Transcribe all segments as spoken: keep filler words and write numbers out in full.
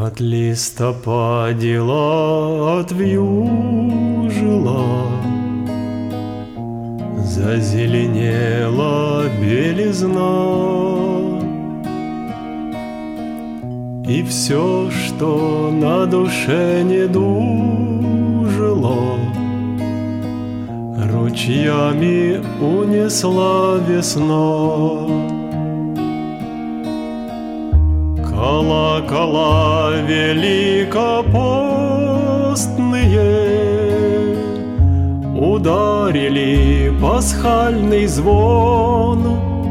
От листопадила отвьюжила, зазеленела белизна, и все, что на душе не дужило, ручьями унесла весна. Колокола великопостные ударили пасхальный звон,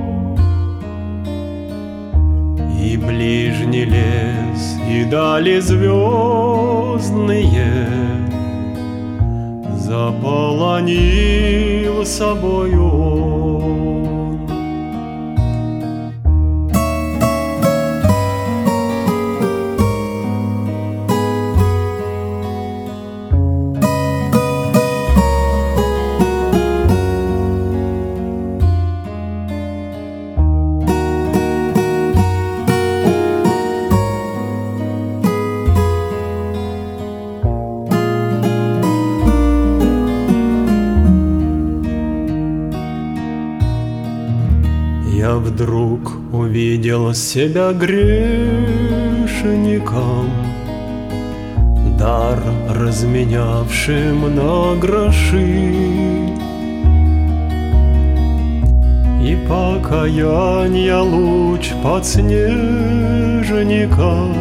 и ближний лес, и дали звездные заполонил собою он. Я вдруг увидел себя грешником, дар разменявшим на гроши, и покаянья луч подснежником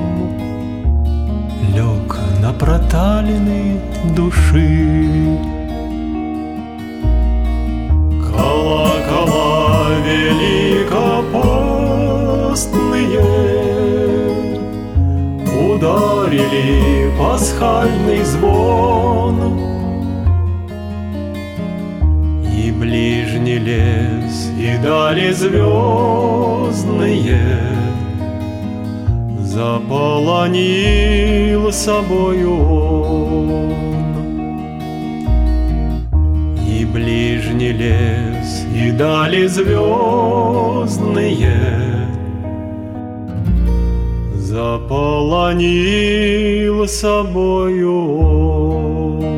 лег на проталины души. Колокола великопостные ударили пасхальный звон, и ближний лес, и дали звездные заполонил собою он. И ближний лес, и дали звездные заполонил собою он.